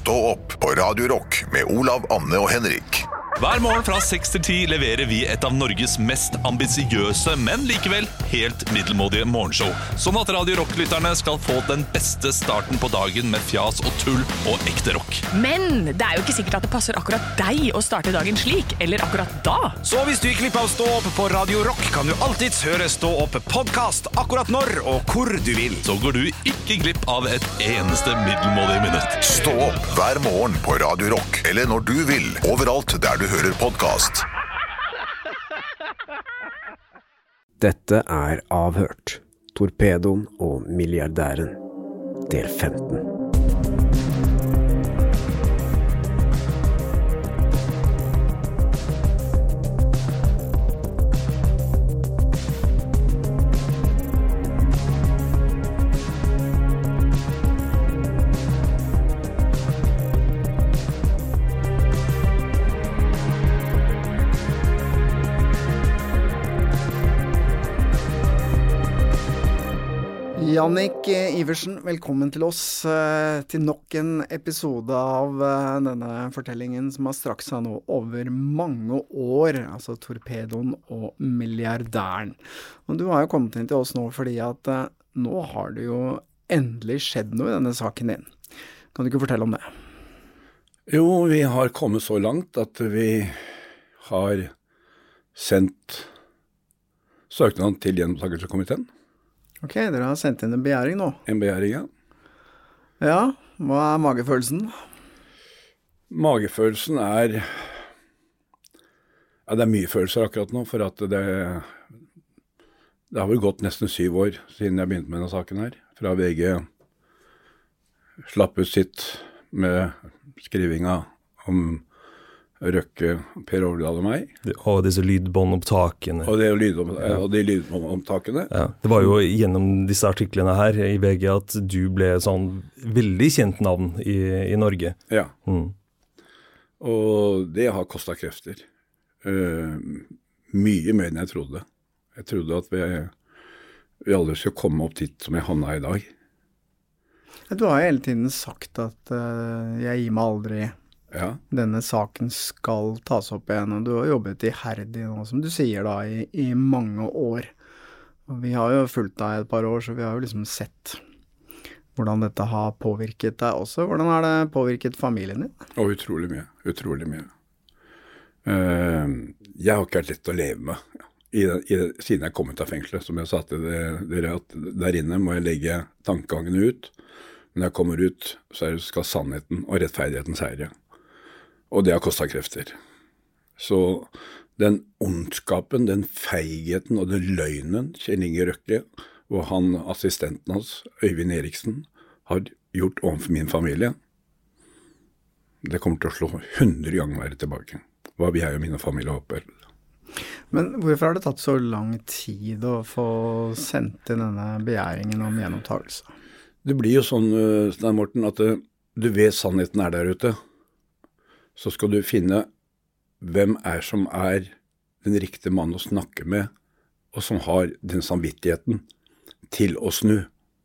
Stå opp på Radio Rock med Olav, Anne og Henrik. Hver morgen fra 6 til 10 leverer vi et av Norges mest ambisiøse, men likevel helt middelmådige morgenshow. Sånn at Radio Rock-lytterne skal få den beste starten på dagen med fjas og tull og ekte rock. Men det er jo ikke sikkert at det passer akkurat deg å starte dagen slik, eller akkurat da. Så hvis du gikk glipp av Stå opp på Radio Rock, kan du alltids høre Stå opp podcast akkurat når og hvor du vil. Så går du ikke glipp av et eneste middelmådig minutt. Stå opp hver morgen på Radio Rock, eller når du vil, overalt der du hører podcast. Dette er Avhørt. Torpedoen og milliardæren. Del 15. Jannik Iversen, velkommen til oss til nok en episode av denne fortellingen som har strakt seg nå over mange år, altså Torpedoen og milliardæren. Og du har jo kommet inn til oss nå fordi at nå har det jo endelig skjedd noe i denne saken din. Kan du ikke fortelle om det? Jo, vi har kommet så langt at vi har sendt søknaden til gjenopptakelseskomiteen. Ok, dere har sendt inn en begjæring nå. En begjæring, ja. Ja, hva er magefølelsen? Magefølelsen er... Ja, det er mye følelser akkurat nå, for at det har vel gått nesten 7 år siden jeg begynte med denne saken her. Fra VG slapp ut sitt med skrivinga om Røkke, Per Overdal og meg. Og disse lydbåndopptakene. Og de lydbåndopptakene. Ja, det var jo gjennom disse artiklene her i VG at du ble sånn veldig kjent navn i Norge. Ja. Og det har kostet krefter. Mye mer enn jeg trodde. Jeg trodde at vi aldri skulle komme opp dit som jeg havnet i dag. Du har jo hele tiden sagt at jeg gir meg aldri. Ja. Denne saken skal tas opp igjen, og du har jobbet iherdig nå, som du sier da, i mange år. Og vi har jo fulgt deg et par år, så vi har jo liksom sett hvordan dette har påvirket deg også. Hvordan har det påvirket familien din? Og utrolig mye. Jeg har ikke vært lett å leve med. Siden jeg kom ut av fengselet, som jeg sa til dere, at der inne må jeg legge tankegangene ut. Men når jeg kommer ut, så skal sannheten og rettferdigheten seire. Og det har kostet krefter. Så den ondskapen, den feigheten og den løgnen Kjell Inge Røkke og han assistenten hans, Øyvind Eriksen, har gjort overfor min familie, det kommer til å slå 100 ganger mer tilbake. Hva vi er jo mine familier opplevd. Men hvorfor har det tatt så lang tid å få sendt inn denne begjæringen om gjenopptakelse? Det blir jo sånn, Stein Morten, at du vet sannheten er der ute. Så skal du finne hvem som er den riktige mannen å snakke med, og som har den samvittigheten til å snu.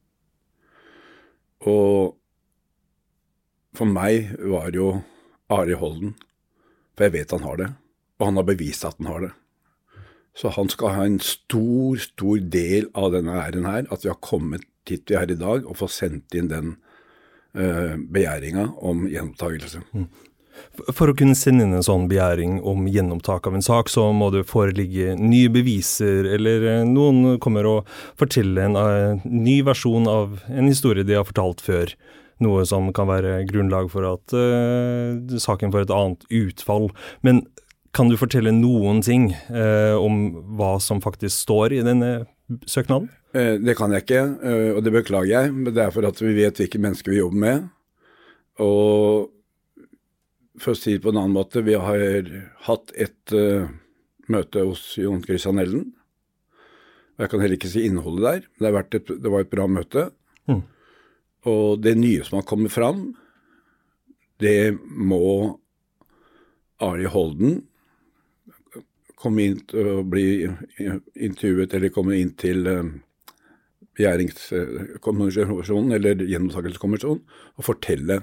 Og for meg var jo Ari Holden, for jeg vet han har det, og han har bevist at han har det. Så han skal ha en stor del av denne æren her, at vi har kommet hit vi er i dag, og få sendt inn den begjæringen om gjenopptakelse. For å kunne sende inn en sånn begjæring om gjenopptak av en sak, så må det foreligge nye beviser, eller noen kommer og forteller en ny versjon av en historie de har fortalt før. Noe som kan være grunnlag for at saken får et annet utfall. Men kan du fortelle noen ting om hva som faktisk står i denne søknaden? Det kan jeg ikke, og det beklager jeg, men det er for at vi vet hvilke mennesker vi jobber med. Og for å si det på en annen måte, vi har hatt et møte hos Jon Christian Elden. Jeg kan heller ikke si innholdet der, men det var et bra møte. Og det nye som har kommet fram, det må Ari Holden komme inn og bli intervjuet, eller komme inn til begjæringskommisjonen, eller gjennomstakelseskommisjonen, og fortelle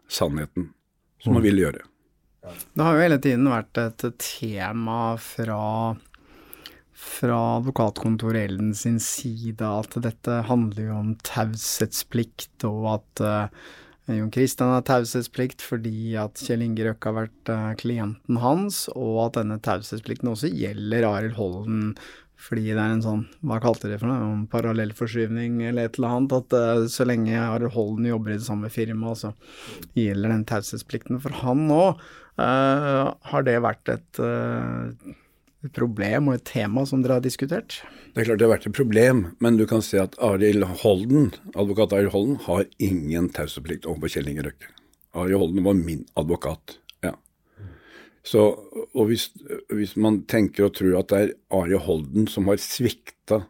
sannheten, som man vil gjøre. Det har jo hele tiden vært et tema fra advokatkontoret Elden sin side at dette handler jo om taushetsplikt, og at Jon Christian har taushetsplikt fordi at Kjell Inge Røkke har vært klienten hans, og at denne taushetsplikten også gjelder Arild Holden, fordi det er en sånn, hva kalte det for noe, en parallellforskyvning eller et eller annet, at så lenge Arild Holden jobber i det samme firma, så gjelder den taushetsplikten for han nå. Har det vært et problem og et tema som dere har diskutert? Det er klart det har vært et problem, men du kan se at Arild Holden, advokat Arild Holden, har ingen taushetsplikt overfor Kjell Inge Røkke. Arild Holden var min advokat, ja. Så, og hvis man tenker og tror at det er Arild Holden som har sviktet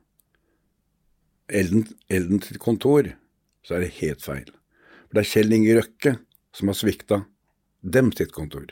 Elden til kontor, så er det helt feil. For det er Kjell Inge Røkke som har sviktet dem sitt kontor.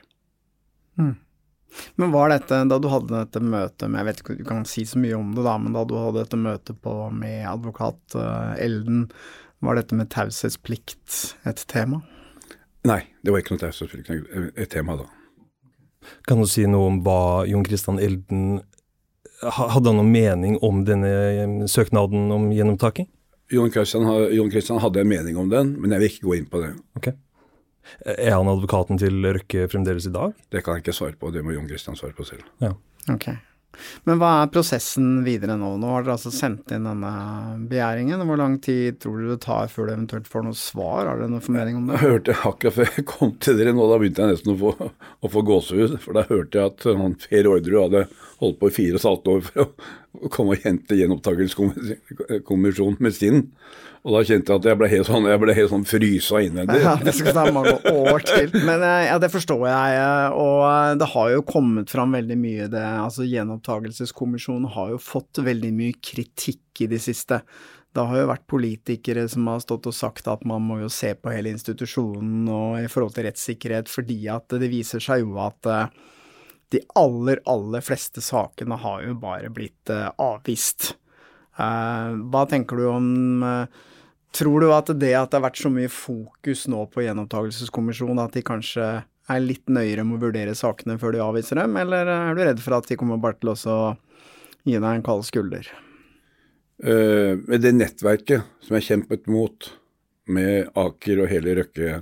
Men var dette, da du hadde dette møtet med, jeg vet ikke, du kan si så mye om det da, men da du hadde dette møtet med advokat Elden, var dette med taushetsplikt et tema? Nei, det var ikke noe taushetsplikt et tema da. Kan du si noe om hva Jon Christian Elden, hadde han noen mening om denne søknaden om gjennomtaking? Jon Christian hadde en mening om den, men jeg vil ikke gå inn på det. Ok. Er han advokaten til Røkke fremdeles i dag? Det kan jeg ikke svare på, det må Jon Christian svare på selv. Ja. Ok. Men hva er prosessen videre nå? Nå har dere altså sendt inn denne begjæringen. Hvor lang tid tror du det tar før du eventuelt får noe svar? Har dere noen formening om det? Jeg hørte akkurat før jeg kom til dere nå, da begynte jeg nesten å få gåsehud, for da hørte jeg at Per Ordre hadde holdt på i 4,5 år for å komme og hente gjenopptakelseskommisjonen med sin. Og da kjente jeg at jeg ble helt sånn frysa innvendig. Ja, det skal ta mange år til. Men ja, det forstår jeg. Og det har jo kommet fram veldig mye. Altså gjenopptakelseskommisjonen har jo fått veldig mye kritikk i det siste. Det har jo vært politikere som har stått og sagt at man må jo se på hele institusjonen og i forhold til rettssikkerhet, fordi at det viser seg jo at de aller fleste sakene har jo bare blitt avvist. Hva tenker du om... Tror du at det har vært så mye fokus nå på gjenopptakelseskommisjonen at de kanskje er litt nøyere med å vurdere sakene før de avviser dem, eller er du redd for at de kommer bare til å gi deg en kald skulder? Med det nettverket som jeg kjempet mot med Aker og hele Røkke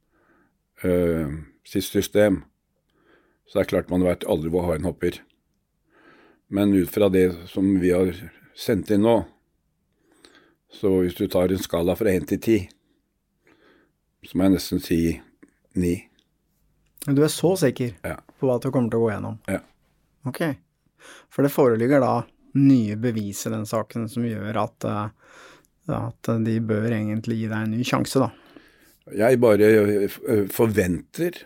sitt system, så er det klart man vet aldri hvor haren hopper. Men ut fra det som vi har sendt inn nå, så hvis du tar en skala fra 1 til 10, så må jeg nesten si 9. Men du er så sikker på at du kommer til å gå gjennom? Ja. Ok. For det foreligger da nye bevis i den saken som gjør at de bør egentlig gi deg en ny sjanse da. Jeg bare forventer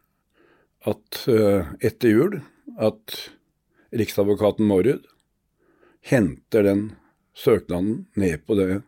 at etter jul at Riksadvokaten Mårud henter den søknaden ned på det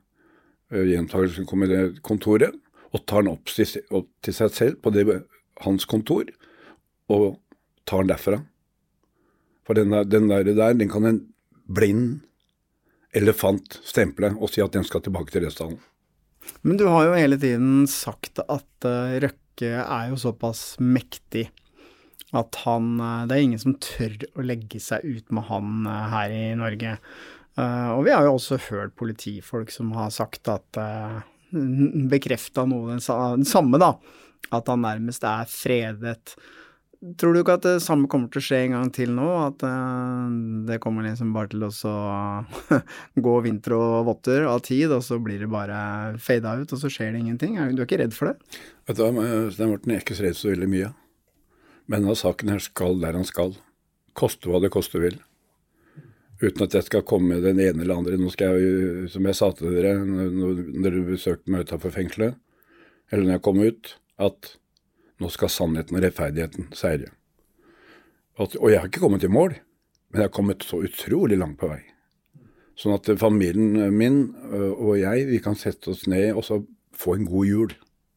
gjenopptakelseskontoret og tar den opp til seg selv på hans kontor og tar den derfra. For den kan en blind elefant stemple og si at den skal tilbake til rettsalen. Men du har jo hele tiden sagt at Røkke er jo såpass mektig at det er ingen som tør å legge seg ut med han her i Norge. Og vi har jo også hørt politifolk som har sagt at bekreftet noe den samme da, at han nærmest er fredet. Tror du ikke at det samme kommer til å skje en gang til nå, at det kommer liksom bare til å gå vinter og votter av tid, og så blir det bare fadet ut, og så skjer det ingenting? Du er ikke redd for det? Vet du hva, Stein Morten, jeg er ikke så redd så veldig mye. Men denne saken her skal der han skal. Koste hva det koste vil. Uten at jeg skal komme med den ene eller andre. Nå skal jeg, som jeg sa til dere, når dere besøkte meg utenfor fengselet, eller når jeg kom ut, at nå skal sannheten og rettferdigheten seire. Og jeg har ikke kommet i mål, men jeg har kommet så utrolig langt på vei. Sånn at familien min og jeg, vi kan sette oss ned og så få en god jul.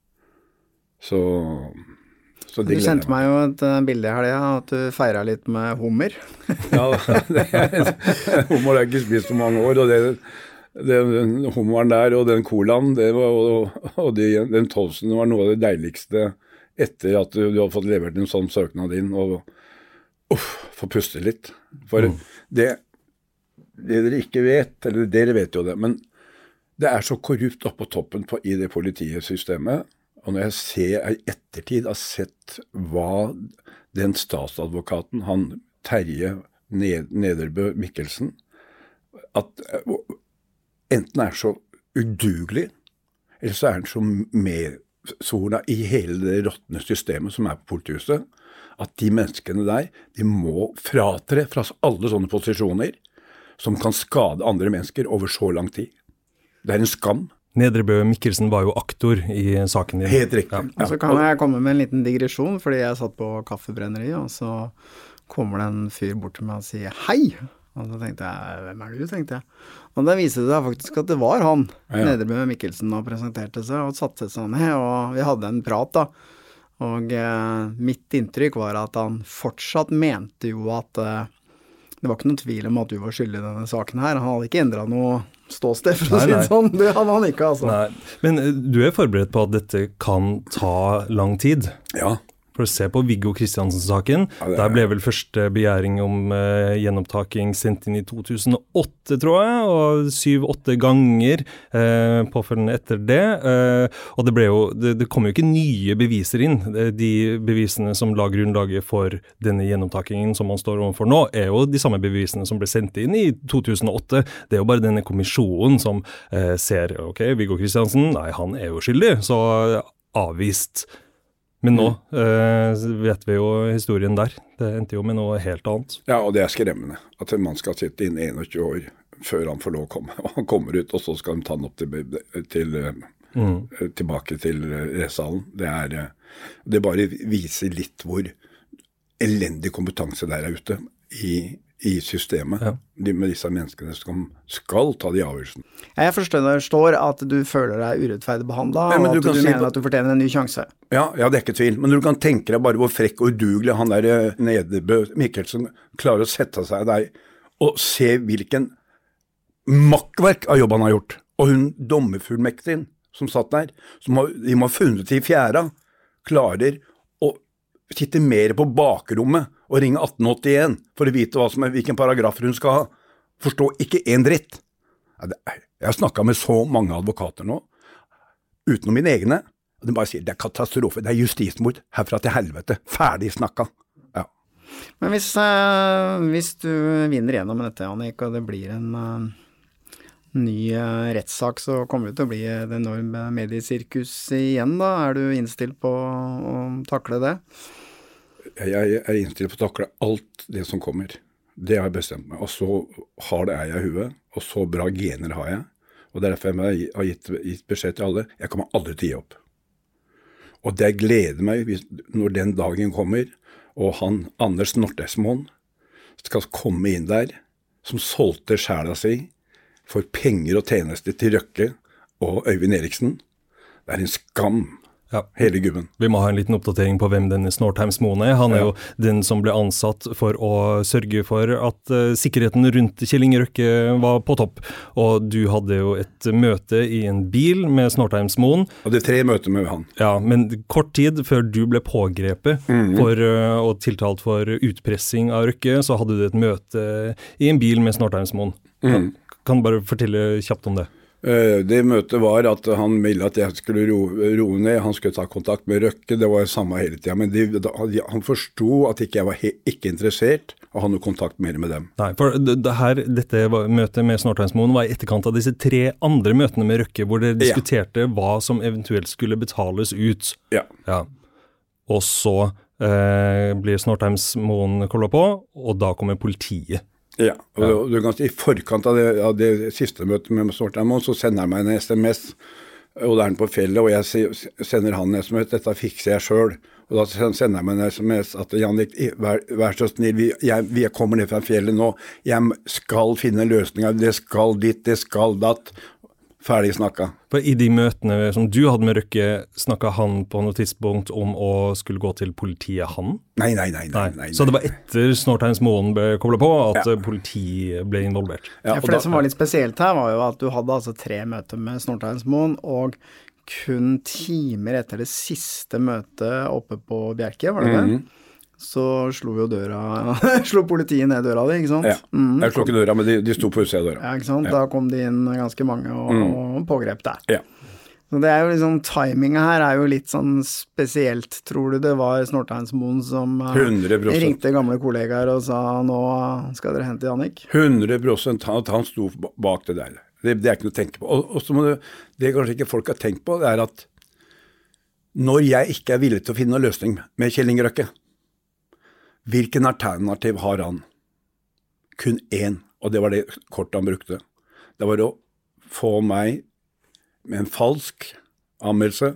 Så du sendte meg jo et bilde her, at du feiret litt med hummer. Ja, hummer har jeg ikke spist på mange år, og den hummeren der og den colaen, den tolsen var noe av det deiligste etter at du hadde fått levert en sånn søknad inn, og få puste litt. For det dere ikke vet, eller dere vet jo det, men det er så korrupt oppe på toppen i det politisystemet, og når jeg i ettertid har sett hva den statsadvokaten, han Terje Nederbø Mikkelsen, at enten er så udugelig, eller så er han så medsorna i hele det råttende systemet som på politihuset, at de menneskene der, de må fratre fra alle sånne posisjoner som kan skade andre mennesker over så lang tid. Det en skam. Nedrebø Mikkelsen var jo aktor i saken din. Helt riktig. Ja. Og så kan jeg komme med en liten digresjon, fordi jeg satt på kaffebrenneri, og så kommer det en fyr bort til meg og sier hei. Og så tenkte jeg, hvem du, tenkte jeg. Og da viste det seg faktisk at det var han, Nedrebø Mikkelsen, og presenterte seg og satte seg ned, og vi hadde en prat da. Og mitt inntrykk var at han fortsatt mente jo at det var ikke noen tvil om at du var skyldig i denne saken her. Han hadde ikke endret noe ståsted, for å si det sånn. Det hadde han ikke, altså. Nei. Men du forberedt på at dette kan ta lang tid? Ja. For å se på Viggo Kristiansen-saken, der ble vel første begjæring om gjenopptaking sendt inn i 2008, tror jeg, og 7-8 ganger påfølgende etter det. Og det kom jo ikke nye beviser inn. De bevisene som la grunnlaget for denne gjenopptakingen som man står overfor nå, jo de samme bevisene som ble sendt inn i 2008. Det jo bare denne kommisjonen som ser, ok, Viggo Kristiansen, nei, han jo skyldig, så avvist. Men nå vet vi jo historien der. Det endte jo med noe helt annet. Ja, og det skremmende. At en mann skal sitte inn 21 år før han får lov å komme. Og han kommer ut, og så skal han ta han opp tilbake til rettssalen. Det bare viser litt hvor elendig kompetanse der ute i systemet. Ja. Med disse menneskene som skal ta de avgjørelsene. Jeg forstår at du føler deg urettferdig behandlet, og at du mener at du fortjener en ny sjanse. Ja, det ikke tvil. Men du kan tenke deg bare hvor frekk og udugelig han der Nedrebø Mikkelsen klarer å sette seg der og se hvilken makkverk av jobb han har gjort. Og hun dommerfullmektigen som satt der, de må ha funnet i fjæra, klarer å sitte mer på bakrommet og ringe 1881 for å vite hvilken paragraf hun skal ha. Forstå ikke en dritt. Jeg har snakket med så mange advokater nå, utenom mine egne, og de bare sier, det katastrofe, det justismord, herfra til helvete, ferdig snakket. Ja. Men hvis du vinner gjennom dette, Jannik, og det blir en ny rettssak, så kommer det til å bli et enormt mediesirkus igjen da. Du innstilt på å takle det? Jeg innstilt på å takle alt det som kommer. Det har jeg bestemt meg. Og så har det jeg i huet, og så bra gener har jeg. Og derfor jeg har gitt beskjed til alle, jeg kommer aldri til å gi opp. Og det gleder meg når den dagen kommer, og han Anders Nortesmoen skal komme inn der, som solgte sjela si for penger og tjenester til Røkke og Øyvind Eriksen. Det en skam. Ja. Hele gubben. Vi må ha en liten oppdatering på hvem denne Snortheimsmoen Han jo den som ble ansatt for å sørge for at sikkerheten rundt Kjell Inge Røkke var på topp. Og du hadde jo et møte i en bil med Snortheimsmoen. Og det 3 møter med han. Ja, men kort tid før du ble pågrepet og tiltalt for utpressing av Røkke, så hadde du et møte i en bil med Snortheimsmoen. Kan du bare fortelle kjapt om det? Det møtet var at han ville at jeg skulle roe ned, han skulle ta kontakt med Røkke, det var samme hele tiden, men han forstod at jeg var ikke interessert å ha noe kontakt mer med dem. Nei, for dette møtet med Snortheimsmoen var i etterkant av disse 3 andre møtene med Røkke, hvor dere diskuterte hva som eventuelt skulle betales ut. Ja. Og så blir Snortheimsmoen kollet på, og da kommer politiet. Ja, og du kan si, i forkant av det siste møtet med Snortheimsmoen, så sender jeg meg en SMS, og det han på fjellet, og jeg sender han en SMS, dette fikser jeg selv, og da sender jeg meg en SMS at Jannik, vær så snill, vi kommer ned fra fjellet nå, jeg skal finne løsninger, det skal ditt, det skal datt, Ferdig snakka. For i de møtene som du hadde med Røkke, snakket han på noe tidspunkt om å skulle gå til politiet, han? Nei. Så det var etter Snortheim Moen ble koblet på at politiet ble involvert? Ja, for det som var litt spesielt her var jo at du hadde altså 3 møter med Snortheim Moen, og kun timer etter det siste møtet oppe på Bjerke, var det det? Så slo politiet ned døra di, ikke sant? Ja, jeg slo ikke døra, men de sto på utsida av døra. Ja, ikke sant? Da kom de inn ganske mange og pågrep deg. Ja. Så det er jo liksom, timinget her er jo litt sånn spesielt. Tror du det var Snortheim Moen som 100%. Ringte gamle kollegaer og sa, nå skal dere hente Jannik? 100% at han sto bak det der. Det er ikke noe å tenke på. Og så må det kanskje ikke folk har tenkt på, det er at når jeg ikke er villig til å finne noen løsning med Kjell Inge Røkke, hvilken alternativ har han? Kun én, og det var det kortet han brukte. Det var å få meg med en falsk anmeldelse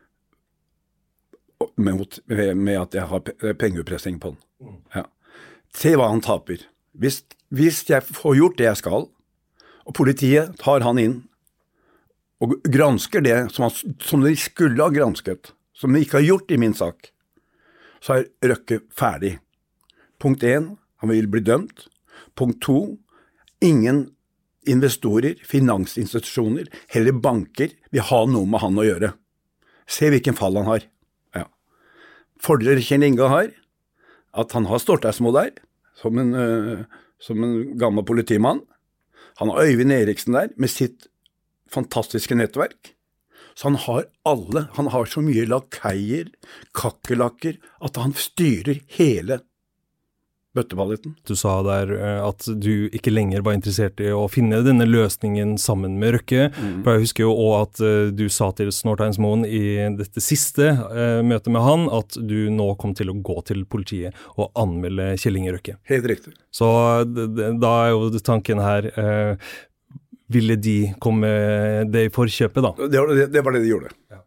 med at jeg har pengeutpressing på den. Ja. Se hva han taper. Hvis jeg får gjort det jeg skal, og politiet tar han inn og gransker det som de skulle ha gransket, som de ikke har gjort i min sak, så er Røkke ferdig. Punkt 1, han vil bli dømt. Punkt 2, ingen investorer, finansinstitusjoner, heller banker, vil ha noe med han å gjøre. Se hvilken fall han har. Ja. Fordelen Kjell Inge har, at han har Snortheim der, som en gammel politimann. Han har Øyvind Eriksen der, med sitt fantastiske nettverk. Så han har så mye lakeier, kakkelakker, at han styrer hele bøtteballetten. Du sa der at du ikke lenger var interessert i å finne denne løsningen sammen med Røkke. For jeg husker jo også at du sa til Snortheim Moen i dette siste møtet med han, at du nå kom til å gå til politiet og anmelde Kjell Inge Røkke. Helt riktig. Så da er jo tanken her, ville de komme det i forkjøpet da? Det var det de gjorde. Ja.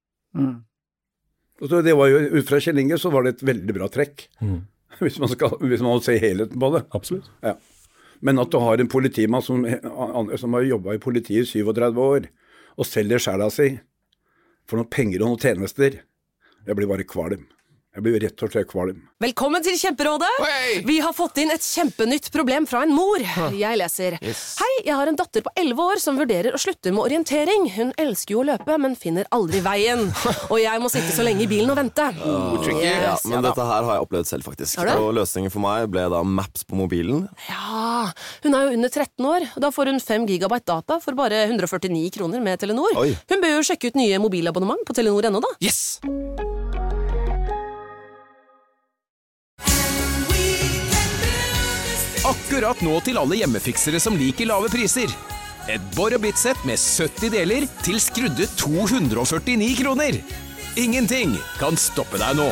Og så det var jo, ut fra Kjell Inge så var det et veldig bra trekk. Hvis man må se helheten på det. Absolutt. Ja. Men at du har en politimann som har jobbet i politiet i 37 år, og selger sjela si for noen penger og noen tjenester, jeg blir bare kvalm. Jeg blir rett og slett kvalm. Velkommen til Kjemperådet! Hey! Vi har fått inn et kjempenytt problem fra en mor. Jeg leser. Yes. Hei, jeg har en datter på 11 år som vurderer å slutte med orientering. Hun elsker jo å løpe, men finner aldri veien. Og jeg må sitte så lenge i bilen og vente. Ja, men dette her har jeg opplevd selv faktisk. Og løsningen for meg ble da Maps på mobilen. Ja, hun er jo under 13 år. Da får hun 5 gigabyte data for bare 149 kroner med Telenor. Oi. Hun bør jo sjekke ut nye mobilabonnement på Telenor.no da. Yes! Akkurat nå til alle hjemmefiksere som liker lave priser. Et Borr & Bit-sett med 70 deler til skrudde 249 kroner. Ingenting kan stoppe deg nå.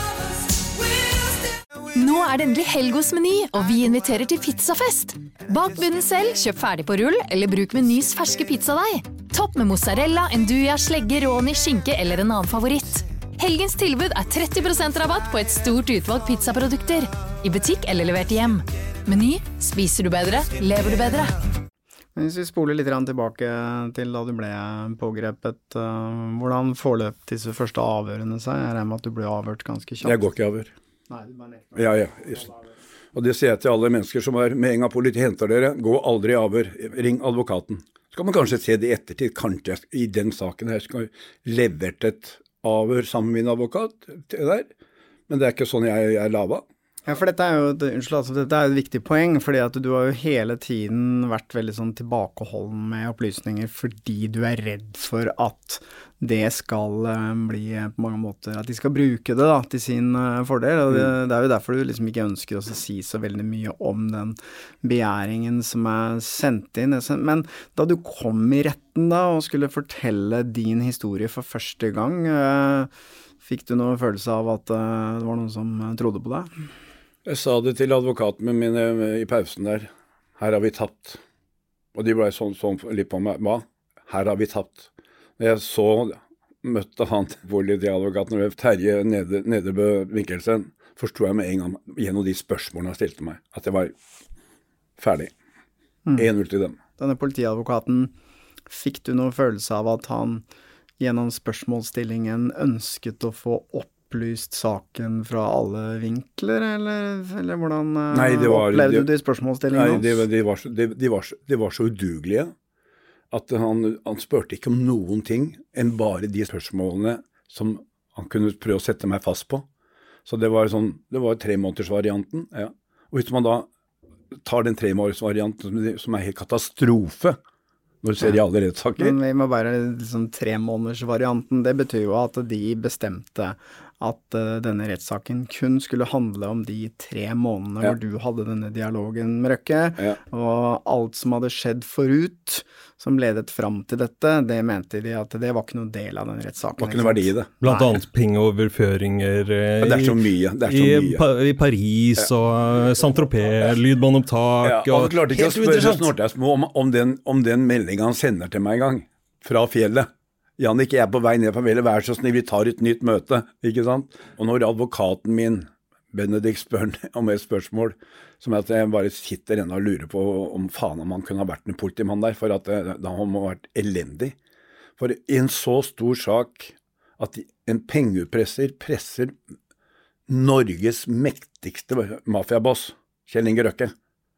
Nå er det endelig helg hos Meny, og vi inviterer til pizzafest. Bak bunnen selv, kjøp ferdig på rull, eller bruk Menys ferske pizzadeig. Topp med mozzarella, enduja, slegge, råni, skinke eller en annen favoritt. Helgens tilbud er 30% rabatt på et stort utvalg pizzaprodukter. I butikk eller levert hjem. Meny, spiser du bedre, lever du bedre. Hvis vi spoler litt tilbake til da du ble pågrepet, hvordan forløp disse første avhørene seg? Jeg regner med at du ble avhørt ganske kjapt. Jeg går ikke avhør. Nei, du bare nekter. Ja. Og det sier jeg til alle mennesker som er med en gang politiet henter dere, gå aldri avhør, ring advokaten. Så kan man kanskje se det i ettertid, kanskje i den saken her skal levert et avhør sammen med min advokat til der, men det er ikke sånn jeg lava. Ja, for dette er jo dette er et viktig poeng, fordi at du har jo hele tiden vært veldig sånn tilbakeholden med opplysninger, fordi du er redd for at det skal bli på mange måter, at de skal bruke det da, til sin fordel, og det er jo derfor du liksom ikke ønsker å si så veldig mye om den begjæringen som er sendt inn. Men da du kom i retten da, og skulle fortelle din historie for første gang, fikk du noen følelse av at det var noen som trodde på deg? Jeg sa det til advokaten mine i pausen der. Her har vi tapt. Og de ble sånn litt på meg. Hva? Her har vi tapt. Når jeg møtte han politiadvokaten Terje Nederbø Mikkelsen, forstod jeg med en gang gjennom de spørsmålene han stilte meg, at jeg var ferdig. 1-0 til dem. Denne politiadvokaten Fikk du noen følelse av at han gjennom spørsmålsstillingen ønsket å få opplyst saken fra alle vinkler, eller hvordan opplevde du spørsmålsstillingen hans? Nei, de var så udugelige at han spurte ikke om noen ting enn bare de spørsmålene som han kunne prøve å sette meg fast på. Så det var 3-månedersvarianten, ja. Og hvis man da tar den 3-månedersvarianten som helt katastrofe, når du ser i alle rettssaker. Men vi må bare, 3-månedersvarianten, det betyr jo at de bestemte at denne rettssaken kun skulle handle om de 3 månedene hvor du hadde denne dialogen med Røkke, og alt som hadde skjedd forut, som ledet fram til dette, det mente de at det var ikke noen del av den rettssaken. Det var ikke noe verdi i det. Blant annet pengeoverføringer det er så mye. I Paris og Saint-Tropez, lydbåndopptak. Han klarte ikke å spørre Snorthausmo om den meldingen han sender til meg en gang, fra fjellet. Jannik, jeg på vei ned på fjellet, vær så snill, vi tar et nytt møte, ikke sant? Og når advokaten min, Benedikt, spør om et spørsmål, som at jeg bare sitter ennå og lurer på om faen om han kunne ha vært en politimann der, for at da han må ha vært elendig. For i en så stor sak, at en pengepresser presser Norges mektigste mafiaboss, Kjell Inge Røkke.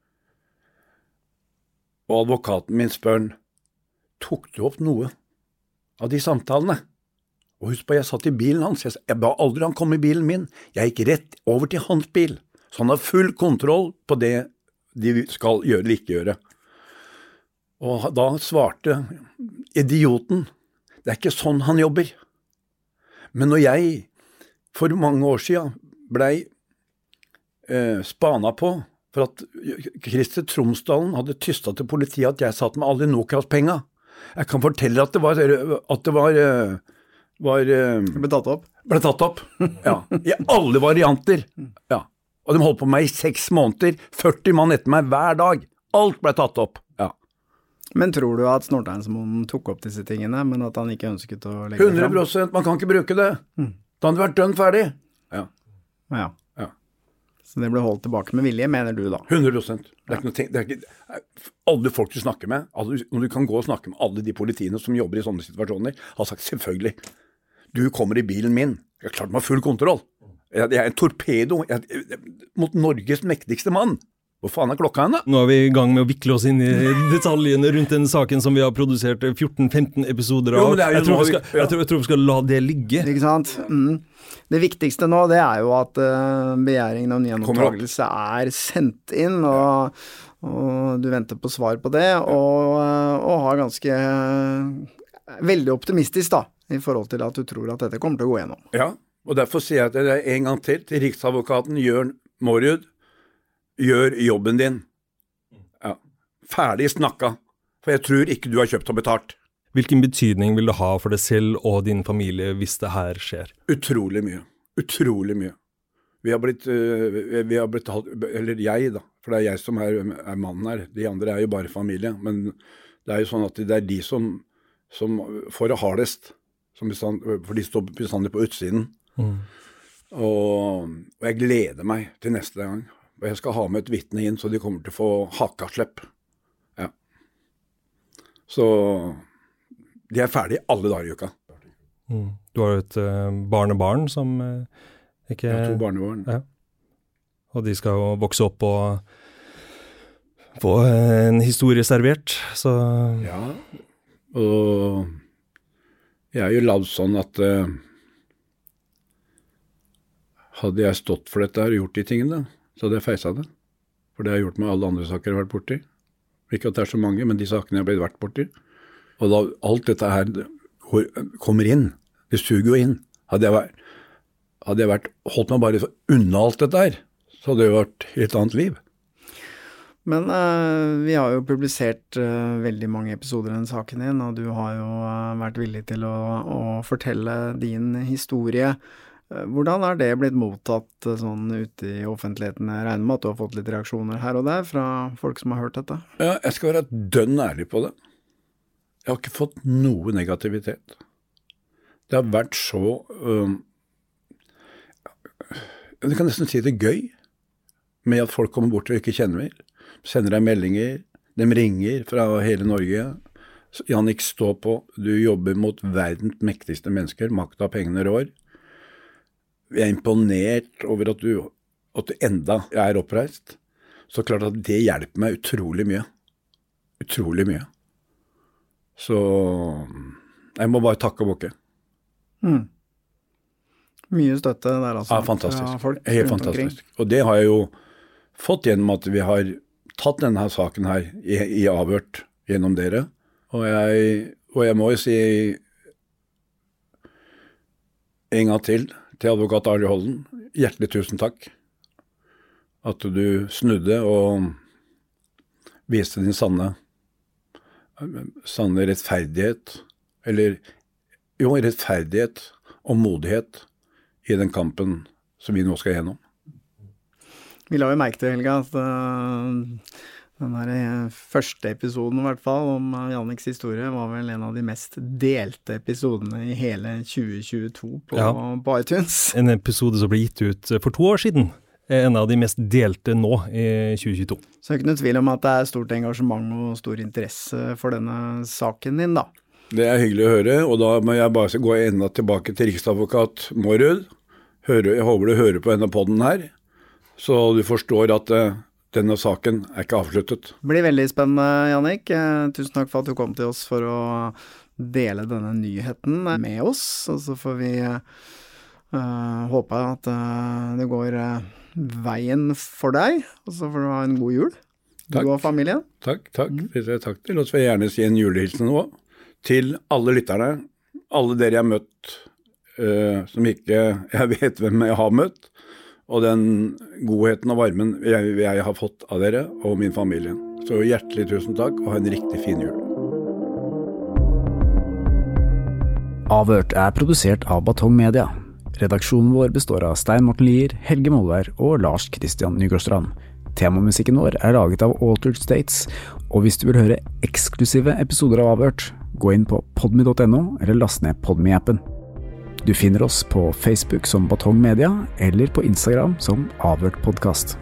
Og advokaten min spør, tok du opp noe av de samtalene? Og husk på, jeg satt i bilen hans, jeg ba aldri han komme i bilen min, jeg gikk rett over til hans bil, så han har full kontroll på det de skal gjøre eller ikke gjøre. Og da svarte idioten, det er ikke sånn han jobber. Men når jeg for mange år siden ble spana på, for at Christer Tromsdalen hadde tystet til politiet at jeg satt med alle Nokas-penga. Jeg kan fortelle at det ble tatt opp, ja, i alle varianter, ja. Og de holdt på meg i 6 måneder, 40 mann etter meg hver dag, alt ble tatt opp, ja. Men tror du at Snorthausmoen tok opp disse tingene, men at han ikke ønsket å legge det frem? 100%, man kan ikke bruke det, da hadde det vært dønn ferdig, ja. Så det ble holdt tilbake med vilje, mener du da? 100%. Det er ikke noe ting, det er ikke, alle folk du snakker med, når du kan gå og snakke med alle de politiene som jobber i sånne situasjoner, har sagt selvfølgelig, du kommer i bilen min, jeg har klart meg full kontroll. Jeg er en torpedo mot Norges mektigste mann. Hvor faen er klokka henne? Nå er vi i gang med å vikle oss inn i detaljene rundt den saken som vi har produsert 14-15 episoder av. Jeg tror vi skal la det ligge. Ikke sant? Det viktigste nå, det er jo at begjæringen om gjenopptakelse er sendt inn, og du venter på svar på det, og har ganske veldig optimistisk da, i forhold til at du tror at dette kommer til å gå gjennom. Ja, og derfor sier jeg det en gang til Riksadvokaten Jørn Mårud, gjør jobben din. Ja. Ferdig snakka, for jeg tror ikke du har kjøpt og betalt. Hvilken betydning vil det ha for deg selv og din familie hvis det her skjer? Utrolig mye. Utrolig mye. Vi har blitt eller jeg da, for det er jeg som er mannen her. De andre er jo bare familie, men det er jo sånn at det er de som får det hardest, for de står bestandig på utsiden. Og jeg gleder meg til neste gang. Og jeg skal ha med et vitne inn, så de kommer til å få hakaslepp. Ja. Så de er ferdige alle dager i uka. Du har jo et barnebarn som ikke... Ja, 2 barnebarn. Ja. Og de skal jo vokse opp og få en historie servert, så... Ja, og jeg er jo lagd sånn at hadde jeg stått for dette og gjort de tingene, så hadde jeg feisa det. For det har jeg gjort med alle andre saker jeg har vært borti. Ikke at det er så mange, men de sakene jeg har blitt vært borti. Og da alt dette her kommer inn, det suger jo inn. Hadde jeg holdt meg bare unna alt dette her, så hadde det jo vært et annet liv. Men vi har jo publisert veldig mange episoder i den saken din, og du har jo vært villig til å fortelle din historie. Hvordan er det blitt mottatt sånn ute i offentligheten? Jeg regner med at du har fått litt reaksjoner her og der fra folk som har hørt dette. Ja, jeg skal være dønn ærlig på det. Jeg har ikke fått noe negativitet. Det har vært så jeg kan nesten si det gøy med at folk kommer bort og ikke kjenner meg. Sender deg meldinger, de ringer fra hele Norge Jannik, stå på. Du jobber mot verdens mektigste mennesker. Makta, pengene rår. Jeg er imponert over at du enda er oppreist. Så klart at det hjelper meg utrolig mye. Utrolig mye. Så jeg må bare takke og bukke. Mye støtte der altså. Ja, fantastisk. Folk helt fantastisk. Og det har jeg jo fått gjennom at vi har tatt denne saken her i avhørt gjennom dere. Og jeg må jo si en gang til advokat Arne Holden. Hjertelig tusen takk. At du snudde og viste din sanne rettferdighet, eller rettferdighet og modighet i den kampen som vi nå skal gjennom. Vi la jo merke til, Helga, at den der første episoden i hvert fall om Janniks historie var vel en av de mest delte episodene i hele 2022 på iTunes. En episode som ble gitt ut for 2 år siden. En av de mest delte nå i 2022. Så det er ikke noe tvil om at det er stort engasjement og stor interesse for denne saken din da. Det er hyggelig å høre, og da må jeg bare gå enda tilbake til riksadvokat Mårud. Jeg håper du hører på denne podden her, så du forstår at denne saken er ikke avsluttet. Det blir veldig spennende, Jannik. Tusen takk for at du kom til oss for å dele denne nyheten med oss, og så får vi håpe at det går veien for deg, og så får du ha en god jul. Du og familien. Takk. Det er takk til. Og så vil jeg gjerne si en julehilsen nå til alle lytterne, alle dere jeg har møtt, som ikke jeg vet hvem jeg har møtt, og den godheten og varmen jeg har fått av dere og min familie. Så hjertelig tusen takk, og ha en riktig fin jul. Avhørt er produsert av Batong Media. Redaksjonen vår består av Stein Morten Lier, Helge Molvær og Lars Christian Nygårdstrand. Temamusikken vår er laget av Altered States, og hvis du vil høre eksklusive episoder av Avhørt, gå inn på podme.no eller last ned Podme-appen. Du finner oss på Facebook som Batong Media, eller på Instagram som Avhørt Podcast.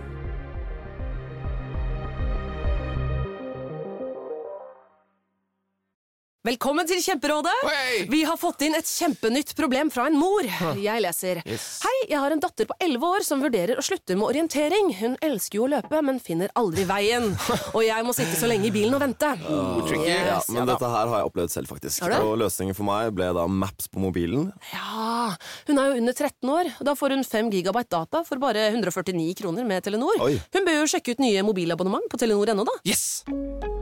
Velkommen til Kjemperådet! Vi har fått inn et kjempenytt problem fra en mor. Jeg leser. Hei, jeg har en datter på 11 år som vurderer å slutte med orientering. Hun elsker jo å løpe, men finner aldri veien. Og jeg må sitte så lenge i bilen og vente. Men dette her har jeg opplevd selv faktisk. Og løsningen for meg ble da Maps på mobilen. Ja, hun er jo under 13 år. Da får hun 5 gigabyte data for bare 149 kroner med Telenor. Hun bør jo sjekke ut nye mobilabonnement på Telenor.no da. Yes!